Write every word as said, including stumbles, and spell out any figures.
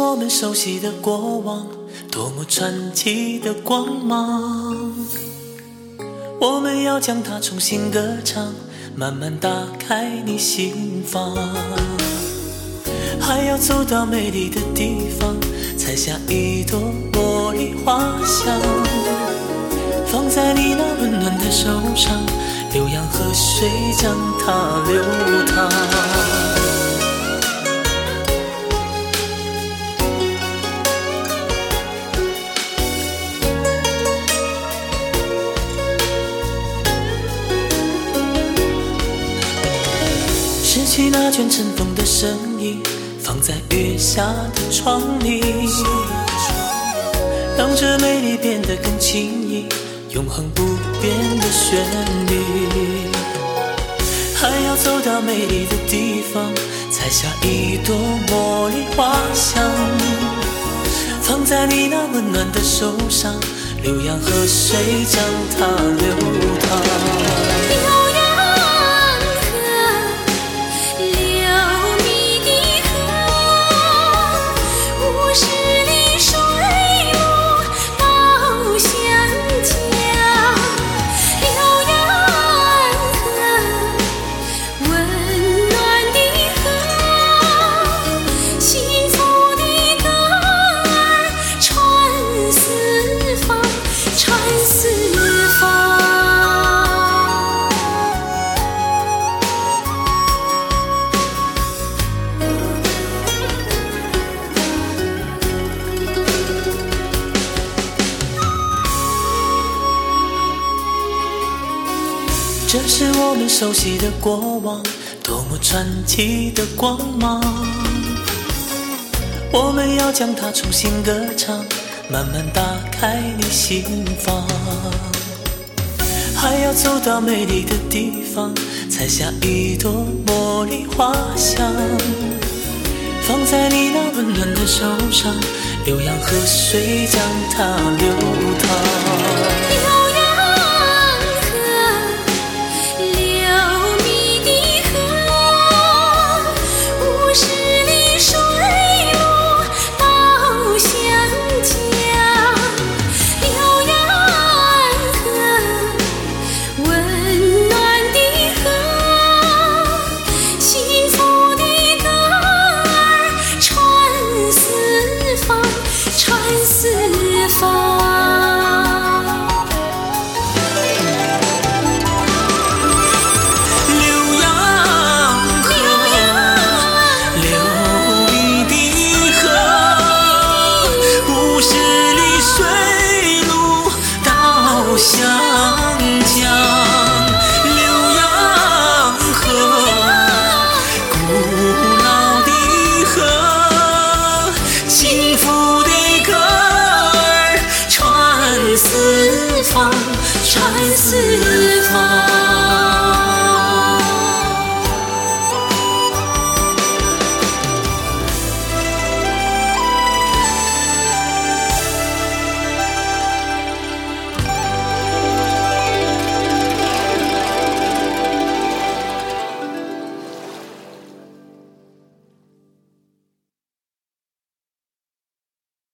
我们熟悉的过往，多么传奇的光芒。我们要将它重新歌唱，慢慢打开你心房，还要走到美丽的地方，采下一朵茉莉花香，放在你那温暖的手上，悠扬河水将它流淌。拾起那卷尘封的身影，放在月下的窗里，让这美丽变得更轻易，永恒不变的旋律。还要走到美丽的地方，采下一朵茉莉花香，放在你那温暖的手上，悠扬河水将它流淌。这是我们熟悉的过往，多么传奇的光芒。我们要将它重新歌唱，慢慢打开你心房，还要走到美丽的地方，采下一朵茉莉花香，放在你那温暖的手上，悠扬河水将它流淌。